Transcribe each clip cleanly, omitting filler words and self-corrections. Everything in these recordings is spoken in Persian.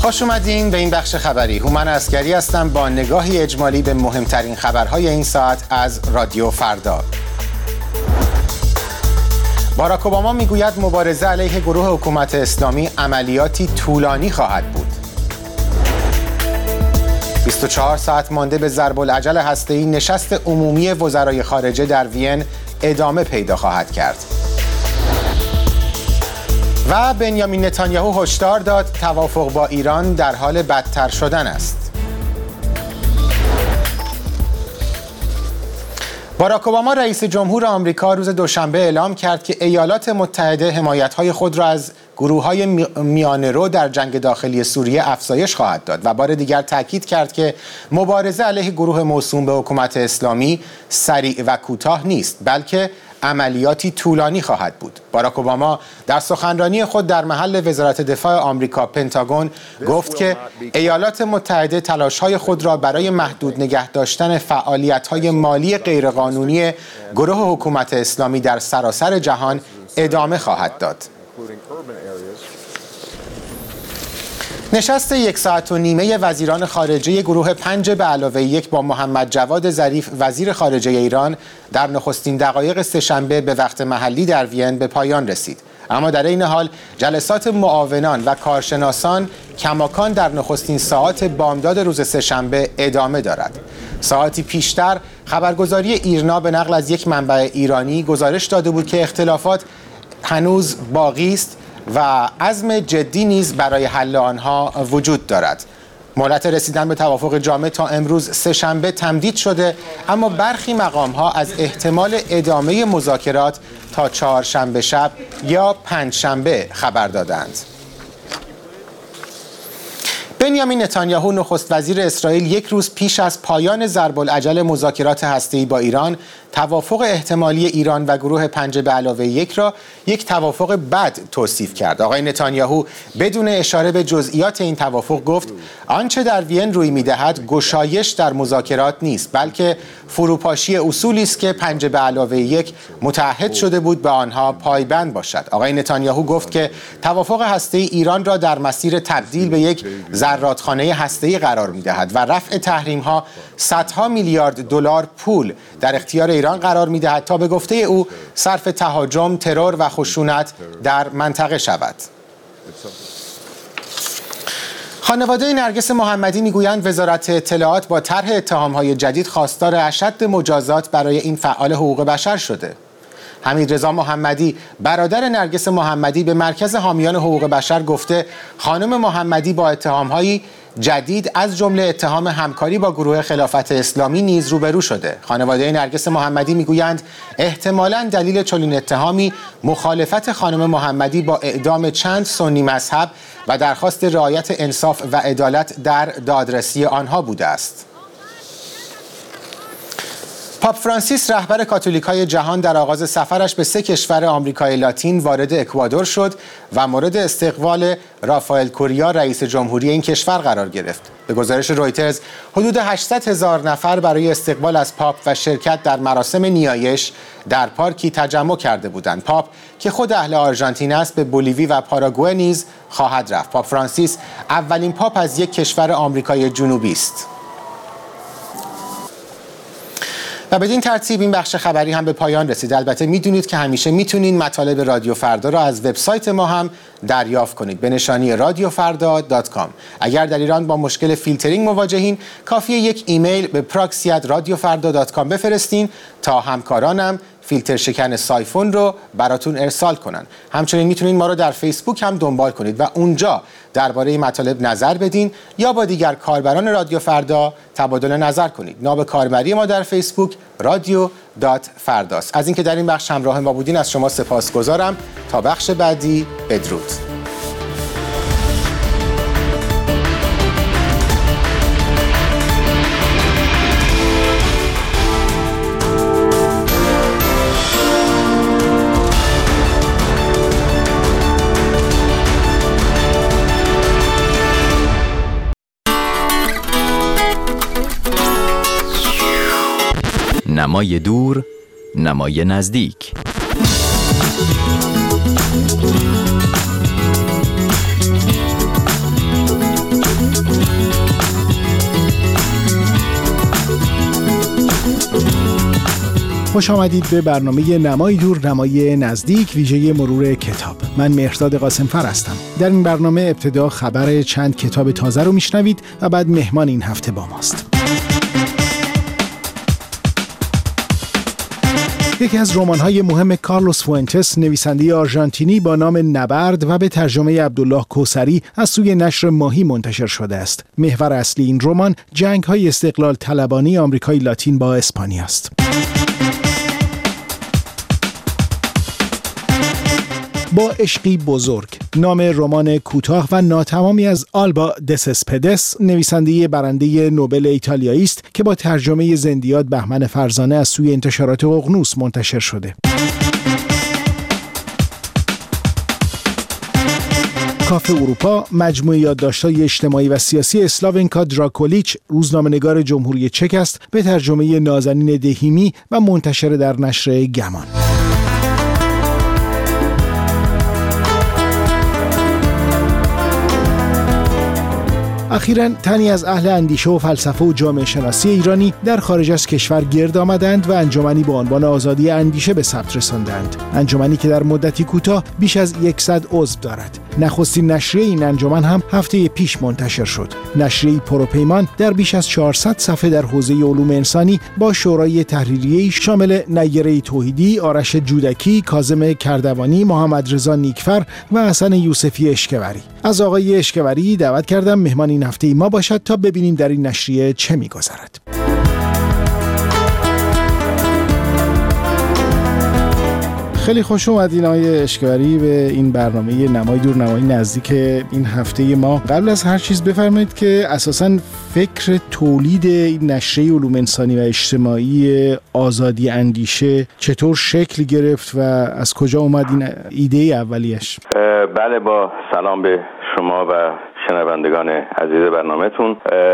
خوش اومدین به این بخش خبری. هومن عسکری هستم با نگاهی اجمالی به مهمترین خبرهای این ساعت از رادیو فردا. باراک اوباما میگوید مبارزه علیه گروه حکومت اسلامی عملیاتی طولانی خواهد بود. 24 ساعت مانده به ضرب العجل هسته‌ای نشست عمومی وزرای خارجه در وین ادامه پیدا خواهد کرد. و بنیامین نتانیاهو هشدار داد توافق با ایران در حال بدتر شدن است. باراک اوباما رئیس جمهور آمریکا روز دوشنبه اعلام کرد که ایالات متحده حمایت‌های خود را از گروه‌های میانه‌رو در جنگ داخلی سوریه افزایش خواهد داد و بار دیگر تاکید کرد که مبارزه علیه گروه موسوم به حکومت اسلامی سریع و کوتاه نیست، بلکه عملیاتی طولانی خواهد بود. باراک اوباما در سخنرانی خود در محل وزارت دفاع آمریکا پنتاگون گفت که ایالات متحده تلاش‌های خود را برای محدود نگه داشتن فعالیت‌های مالی غیرقانونی گروه حکومت اسلامی در سراسر جهان ادامه خواهد داد. نشست 1 ساعت و نیمه وزیران خارجه گروه 5+1 با محمد جواد ظریف وزیر خارجه ایران در نخستین دقایق سه‌شنبه به وقت محلی در وین به پایان رسید. اما در این حال جلسات معاونان و کارشناسان کماکان در نخستین ساعات بامداد روز سه‌شنبه ادامه دارد. ساعتی پیشتر خبرگزاری ایرنا به نقل از یک منبع ایرانی گزارش داده بود که اختلافات هنوز باقی است و عزم جدی نیز برای حل آنها وجود دارد. مهلت رسیدن به توافق جامع تا امروز سه‌شنبه تمدید شده، اما برخی مقام‌ها از احتمال ادامه مذاکرات تا چهارشنبه شب یا پنجشنبه خبر دادند. بنیامین نتانیاهو نخست وزیر اسرائیل یک روز پیش از پایان ضرب العجل مذاکرات هسته‌ای با ایران توافق احتمالی ایران و گروه 5+1 را یک توافق بد توصیف کرد. آقای نتانیاهو بدون اشاره به جزئیات این توافق گفت آنچه در وین روی می‌دهد گشایش در مذاکرات نیست، بلکه فروپاشی اصولی است که 5+1 متعهد شده بود به آنها پایبند باشد. آقای نتانیاهو گفت که توافق هسته‌ای ایران را در مسیر تبدیل به یک زرادخانه هسته‌ای قرار می‌دهد و رفع تحریم‌ها صدها میلیارد دلار پول در اختیار ایران قرار می‌دهد تا به گفته او صرف تهاجم، ترور و خشونت در منطقه شود. خانواده نرگس محمدی میگویند وزارت اطلاعات با طرح اتهام‌های جدید خواستار اشد مجازات برای این فعال حقوق بشر شده. حمیدرضا محمدی برادر نرگس محمدی به مرکز حامیان حقوق بشر گفته خانم محمدی با اتهام‌های جدید از جمله اتهام همکاری با گروه خلافت اسلامی نیز روبرو شده. خانواده نرگس محمدی میگویند احتمالاً دلیل چنین اتهامی مخالفت خانم محمدی با اعدام چند سنی مذهب و درخواست رعایت انصاف و عدالت در دادرسی آنها بوده است. پاپ فرانسیس رهبر کاتولیکای جهان در آغاز سفرش به 3 کشور آمریکای لاتین وارد اکوادور شد و مورد استقبال رافائل کوریا رئیس جمهوری این کشور قرار گرفت. به گزارش رویترز حدود 800,000 نفر برای استقبال از پاپ و شرکت در مراسم نیایش در پارکی تجمع کرده بودند. پاپ که خود اهل آرژانتین است به بولیوی و پاراگوئه نیز خواهد رفت. پاپ فرانسیس اولین پاپ از یک کشور آمریکای جنوبی است. و بدین ترتیب این بخش خبری هم به پایان رسید. البته میدونید که همیشه میتونین مطالب رادیو فردا را از وبسایت ما هم دریافت کنید به نشانی radiofarda.com. اگر در ایران با مشکل فیلترینگ مواجهین کافیه یک ایمیل به proxy@radiofarda.com بفرستین تا همکارانم فیلتر شکن سایفون رو براتون ارسال کنن. همچنین میتونین ما رو در فیسبوک هم دنبال کنید و اونجا درباره مطالب نظر بدین یا با دیگر کاربران رادیو فردا تبادل نظر کنید. نام کاربری ما در فیسبوک radio.fardaست. از اینکه در این بخش همراه ما بودین از شما سپاسگزارم. تا بخش بعدی بدرود. نمای دور، نمای نزدیک. خوش آمدید به برنامه نمای دور نمای نزدیک ویژه مرور کتاب. من مهرداد قاسمفر هستم. در این برنامه ابتدا خبر چند کتاب تازه رو میشنوید و بعد مهمان این هفته با ماست. یکی از رمان‌های مهم کارلوس فوئنتس، نویسنده آرژانتینی با نام نبرد و به ترجمه عبدالله کوثری از سوی نشر ماهی منتشر شده است. محور اصلی این رمان جنگ‌های استقلال طلبانه آمریکای لاتین با اسپانیا است. با عشقی بزرگ، نام رمان کوتاه و ناتمامی از آلبا دسپدس، نویسنده برنده نوبل ایتالیایی است که با ترجمه زندیات بهمن فرزانه از سوی انتشارات ققنوس منتشر شده. کافه اروپا، مجموعه یادداشت‌های اجتماعی و سیاسی اسلاونکا دراکولیچ، روزنامه‌نگار جمهوری چک است، به ترجمه نازنین دهیمی و منتشر در نشر گمان. اخیراً تنی از اهل اندیشه و فلسفه و جامعه شناسی ایرانی در خارج از کشور گرد آمدند و انجمنی با عنوان آزادی اندیشه به ثبت رساندند. انجمنی که در مدتی کوتاه بیش از 100 عضو دارد. نخستین نشریه این انجمن هم هفته پیش منتشر شد. نشریه پروپیمان در بیش از 400 صفحه در حوزه علوم انسانی با شورای تحریریه‌ای شامل نیره توحیدی، آرش جودکی، کاظم کردوانی، محمد رضا نیکفر و حسن یوسفی اشکوری. از آقای اشکوری دعوت کردم مهمان این هفته ما باشد تا ببینیم در این نشریه چه می‌گذرد. خیلی خوش اومدین آقای اشکوری به این برنامه نمای دور نمای نزدیک این هفته ما. قبل از هر چیز بفرمایید که اساساً فکر تولید این نشریه علوم انسانی و اجتماعی آزادی اندیشه چطور شکل گرفت و از کجا اومد این ایده اولیش؟ بله، با سلام به شما و شنوندگان عزیز برنامه‌تون.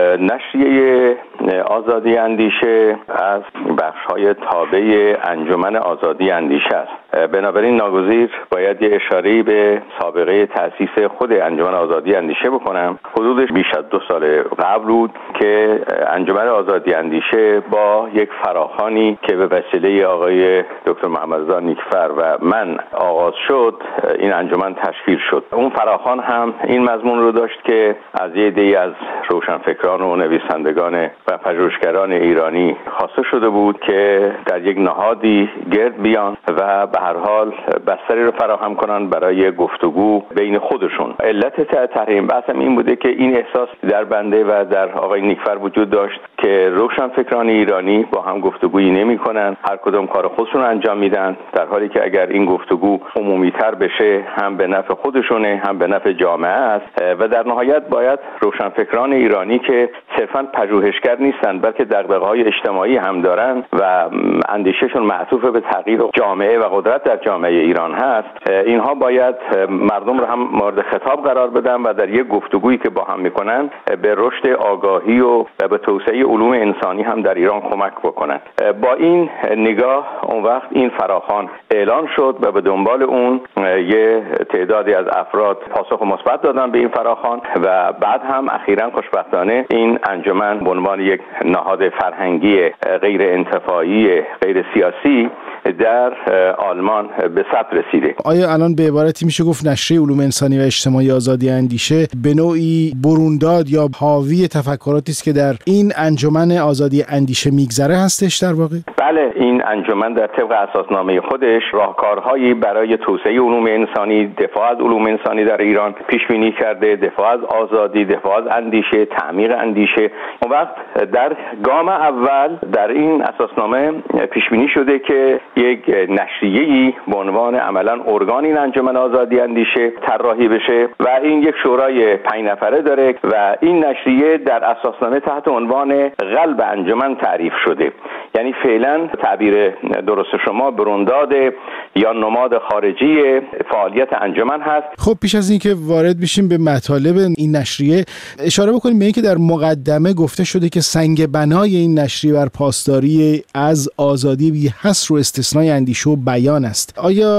نشریه آزادی اندیشه از بخش‌های تابع انجمن آزادی اندیشه است. بنابراین ناگزیر باید یه اشاره‌ای به سابقه تأسیس خود انجمن آزادی اندیشه بکنم. حدودش بیش از 2 سال قبل بود که انجمن آزادی اندیشه با یک فراخوانی که به وسیله آقای دکتر محمد رضا نیکفر و من آغاز شد، این انجمن تشکیل شد. اون فراخوان هم این مضمون رو داشت که از یه عده‌ای از روشنفکران و نویسندگان و پژوهشگران ایرانی خواسته شده بود که در یک نهادی گرد بیان و به هر حال بستری رو فراهم کنن برای گفتگو بین خودشون. علت تحریم بحث این بوده که این احساس در بنده و در آقای نیکفر وجود داشت که روشنفکران ایرانی با هم گفتگویی نمی‌کنن، هر کدوم کار خودشون انجام میدن، در حالی که اگر این گفتگو عمومی‌تر بشه هم به نفع خودشونه هم به نفع جامعه است و در نهایت باید روشنفکران ایرانی که صرفاً پژوهشگر نیستن بلکه دغدغه‌های اجتماعی هم دارن و اندیشهشون معطوف به تغییر جامعه و قدرت در جامعه ایران هست، اینها باید مردم رو هم مورد خطاب قرار بدن و در یک گفتگویی که با هم میکنن به رشد آگاهی و به توسعه علوم انسانی هم در ایران کمک بکنن. با این نگاه اون وقت این فراخوان اعلان شد و به دنبال اون یه تعدادی از افراد پاسخ مثبت دادن به این فراخوان و بعد هم اخیراً خوشبختانه این انجمن به عنوان یک نهاد فرهنگی غیر انتفاعی غیر سیاسی در آلمان به ثبت رسیده. آیا الان به عبارتی میشه گفت نشریه علوم انسانی و اجتماعی آزادی اندیشه به نوعی برونداد یا حاوی تفکراتی است که در این انجمن آزادی اندیشه میگذره هستش در واقع؟ بله، این انجمن در طبق اساسنامه خودش راهکارهایی برای توسعه علوم انسانی، دفاع از علوم انسانی در ایران پیش بینی کرده، دفاع از آزادی، دفاع از اندیشه، تعمیق اندیشه. اون وقت در گام اول در این اساسنامه پیش بینی شده که یک نشریه‌ای به عنوان عملاً ارگان این انجمن آزادی اندیشه طراحی بشه و این یک شورای 5 نفره داره و این نشریه در اساسنامه تحت عنوان قلب انجمن تعریف شده. یعنی فعلا تعبیر درست شما برونداد یا نماد خارجی فعالیت انجمن هست. خب پیش از اینکه وارد بشیم به مطالب این نشریه اشاره بکنیم به اینکه در مقدمه گفته شده که سنگ بنای این نشریه بر پاسداری از آزادی بی حصر و استثنای اندیشه و بیان است. آیا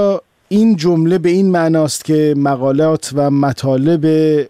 این جمله به این معناست که مقالات و مطالب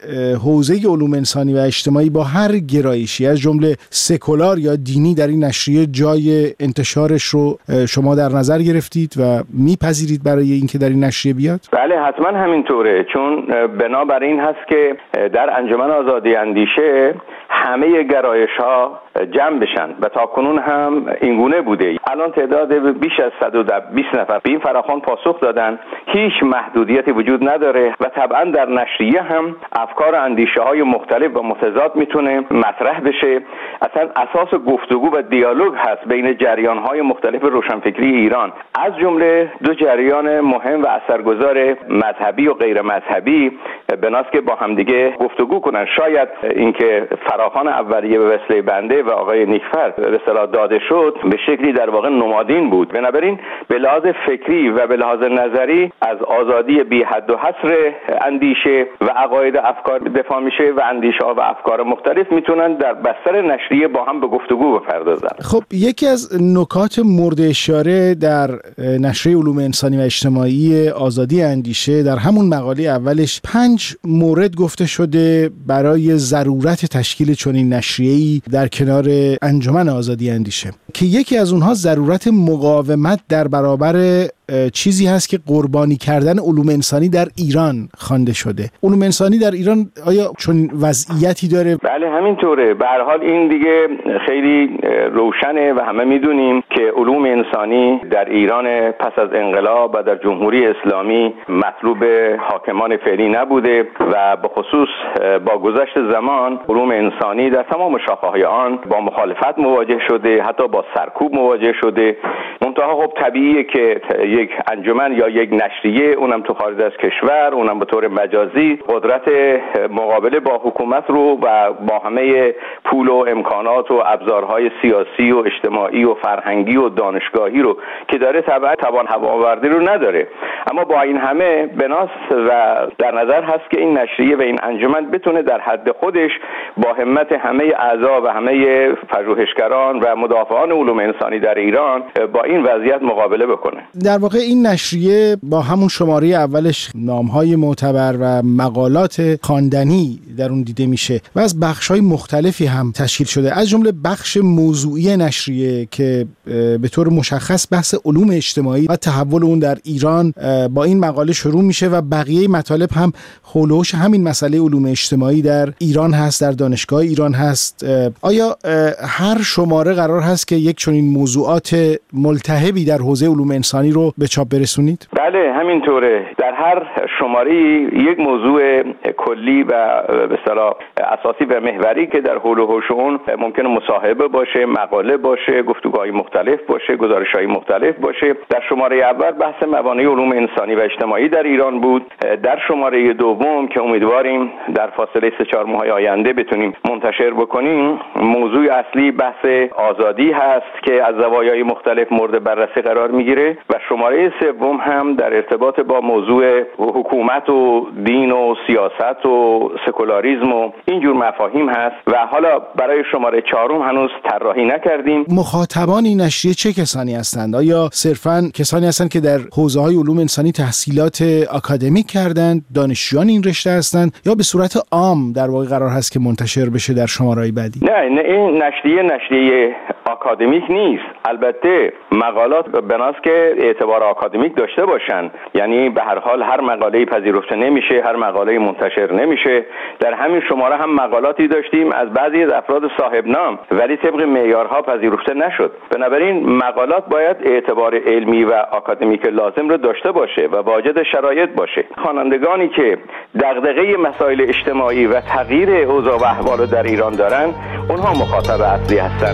حوزه علوم انسانی و اجتماعی با هر گرایشی از جمله سکولار یا دینی در این نشریه جای انتشارش رو شما در نظر گرفتید و میپذیرید برای اینکه در این نشریه بیاد؟ بله حتما همینطوره، چون بنابر این هست که در انجمن آزادی اندیشه همه گرایش‌ها جمع بشن و تاکنون هم اینگونه بوده. الان تعداد بیش از 120 نفر به این فراخوان پاسخ دادن، هیچ محدودیتی وجود نداره و طبعا در نشریه هم افکار اندیشه‌های مختلف و متضاد میتونه مطرح بشه. اصلا اساس گفتگو و دیالوگ هست بین جریان‌های مختلف روشنفکری ایران، از جمله دو جریان مهم و اثرگذار مذهبی و غیر مذهبی، بناست که با همدیگه گفتگو کنن. شاید اینکه فراخوان اولیه به وسیله بنده و آقای نیکفر به اصطلاح داده شد به شکلی در واقع نمادین بود. بنابراین به لحاظ فکری و به لحاظ نظری از آزادی بی حد و حصر اندیشه و عقاید افکار دفاع میشه و اندیشه‌ها و افکار مختلف میتونن در بستر نشریه با هم به گفتگو بپردازن. خب یکی از نکات مورد اشاره در نشریه علوم انسانی و اجتماعی آزادی اندیشه در همون مقاله اولش 5 مورد گفته شده برای ضرورت تشکیل چنین نشریه‌ای در کنار انجمن آزادی اندیشه، که یکی از اونها ضرورت مقاومت در برابر چیزی هست که قربانی کردن علوم انسانی در ایران خوانده شده. علوم انسانی در ایران آیا چون وضعیتی داره؟ بله همینطوره. به هر حال این دیگه خیلی روشنه و همه میدونیم که علوم انسانی در ایران پس از انقلاب و در جمهوری اسلامی مطلوب حاکمان فعلی نبوده و به خصوص با گذشت زمان علوم انسانی در تمام شاخه‌های آن با مخالفت مواجه شده، حتی با سرکوب مواجه شده. منتها خب طبیعیه که یک انجمن یا یک نشریه، اونم تو خارج از کشور، اونم به طور مجازی، قدرت مقابله با حکومت رو و با همه پول و امکانات و ابزارهای سیاسی و اجتماعی و فرهنگی و دانشگاهی رو که داره طبعا توان هوآوردی رو نداره. اما با این همه بناس و در نظر هست که این نشریه و این انجمن بتونه در حد خودش با همت همه اعضا و همه پژوهشگران و مدافعان علوم انسانی در ایران با این وضعیت مقابله بکنه. در واقع این نشریه با همون شماره اولش نام‌های معتبر و مقالات خواندنی در اون دیده میشه و از بخش‌های مختلفی هم تشکیل شده، از جمله بخش موضوعی نشریه که به طور مشخص بحث علوم اجتماعی و تحول اون در ایران با این مقاله شروع میشه و بقیه مطالب هم حولوش همین مسئله علوم اجتماعی در ایران هست، در دانشگاه ایران هست. آیا هر شماره قرار هست که یک چنین موضوعات ملتهبی در حوزه علوم انسانی رو به چاپ برسونید؟ بله همینطوره. در هر شماره یک موضوع کلی و به اصطلاح اساسی و محوری که در حول و حوش اون ممکنه مصاحبه باشه، مقاله باشه، گفتگوهای مختلف باشه، گزارش‌های مختلف باشه. در شماره اول بحث موانع علوم انسانی و اجتماعی در ایران بود. در شماره دوم که امیدواریم در فاصله 3-4 ماه آینده بتونیم منتشر بکنیم، موضوع اصلی بحث آزادی هست که از زوایای مختلف مورد بررسی قرار میگیره و شماره سوم هم در ارتباط با موضوع حکومت و دین و سیاست و سکولاریسم و اینجور مفاهیم هست و حالا برای شماره 4 هنوز طراحی نکردیم. مخاطبان این نشریه چه کسانی هستند؟ آیا صرفاً کسانی هستند که در حوزه‌های علوم انسانی تحصیلات آکادمیک کردند، دانشجویان این رشته هستند، یا به صورت عام در واقع قرار هست که منتشر بشه در شماره‌های بعدی؟ نه این نشریه آکادمیک نیست. البته مقالات بناست که اعتبار آکادمیک داشته باشن، یعنی به هر حال هر مقاله پذیرفته نمیشه، هر مقاله منتشر نمیشه. در همین شماره هم مقالاتی داشتیم از بعضی از افراد صاحب نام ولی طبق معیارها پذیرفته نشد. بنابراین مقالات باید اعتبار علمی و آکادمیک لازم رو داشته باشه و واجد شرایط باشه. خوانندگانی که دغدغه مسائل اجتماعی و تغییر اوضاع و احوال در ایران دارن، اونها مخاطب اصلی هستن.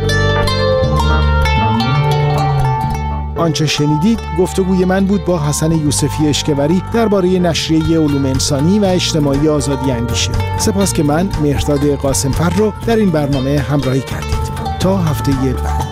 آنچه شنیدید گفتگوی من بود با حسن یوسفی اشکوری درباره نشریه علوم انسانی و اجتماعی آزادی اندیشه. سپاس که من مهرداد قاسمفر رو در این برنامه همراهی کردید. تا هفته بعد.